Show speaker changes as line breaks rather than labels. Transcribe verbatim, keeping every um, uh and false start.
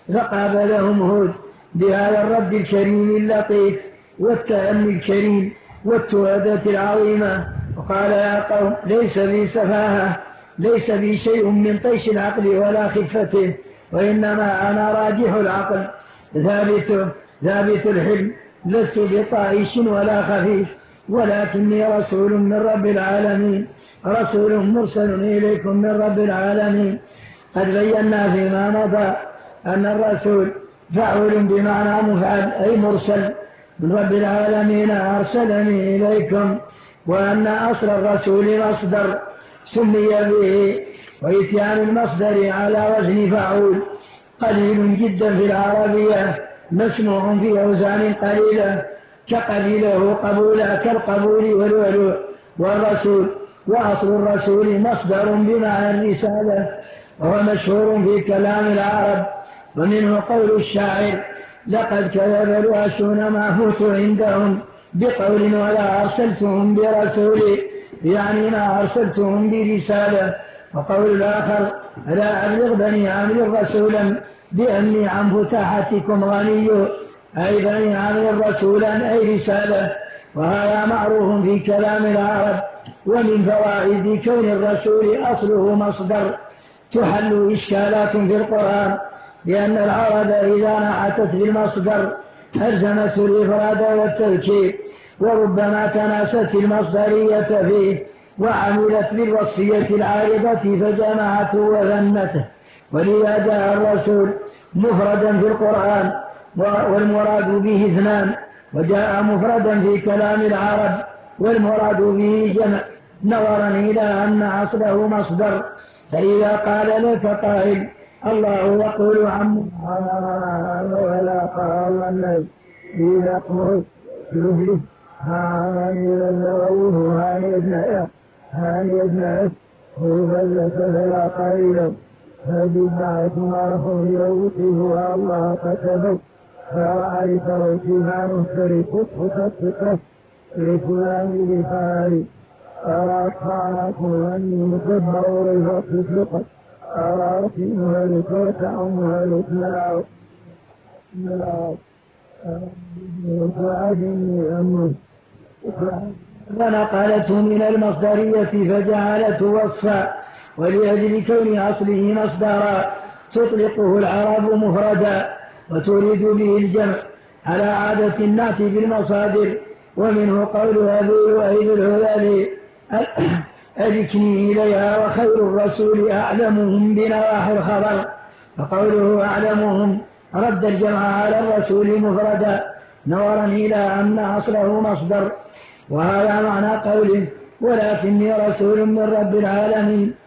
فقابلهم هود بهذا الرد الكريم اللطيف والتأني الكريم والتوادة العظيمة، وقال: يا قوم ليس بي سفاهة، ليس بي شيء من طيش العقل ولا خفته، وإنما أنا راجح العقل ثابت ثابت الحلم، لست بطائش ولا خفيف، ولكني رسول من رب العالمين، رسول مرسل إليكم من رب العالمين. قد بينا فيما مضى أن الرسول فاعل بمعنى مفعل، أي مرسل من رب العالمين أرسلني إليكم، وأن أصل الرسول مصدر سمي به، وإتيان المصدر على وزن فعول قليل جدا في العربية، مسموع في أوزان قليلة كقبيله قبولا، كالقبول والولوع. والرسول وأصل الرسول مصدر بمعنى الرسالة، وهو مشهور في كلام العرب، ومنه قول الشاعر: لقد كذب الواسون ما فوت عندهم بقول ولا أرسلتهم برسول، يعني ما أرسلتهم برسالة. وقول الآخر: لا أبلغ بني عامر رسولا بأني عن فتاحتكم غني، أي بني عامر رسولا أي رسالة. وهذا معروف في كلام العرب. ومن فوائد كون الرسول أصله مصدر تحل إشكالات في القرآن، لأن العرب إذا نعتت بالمصدر ألزمت الإفراد والتذكير، وربما تناست المصدرية فيه وعملت بالوصية العارضة فجمعته وذنته، ولذا جاء الرسول مفردا في القرآن والمراد به اثنان، وجاء مفردا في كلام العرب والمراد به جمع، نظرا إلى أن أصله مصدر. فإذا قال لك قائل: الله يقول عن ولا قال النبي إذا قلت يهلك هاني النووه هاني ابن هاني ابن هو فلس فلا قائل فبدعة مرحو يوته الله كتبه فرأيته فيما نفترق فتفقه لفلان بفاري أراك فعلكم أني مكبر الوقت فقط أراك مهلك وتعم مهلك ملاك ملاك وعدني أمر فنقلته من المصدرية فجعلته وصفا، ولأجل كون أصله مصدرا تطلقه العرب مفردا وتريد به الجمع على عادة النعت بالمصادر. ومنه قول أبي وأيد الهلالي: أذكني إليها وخير الرسول أعلمهم بنواحي الخبر. فقوله أعلمهم رد الجمع على الرسول مفردا نظرا إلى أن أصله مصدر. وهذا معنى قوله: ولكني رسول من رب العالمين،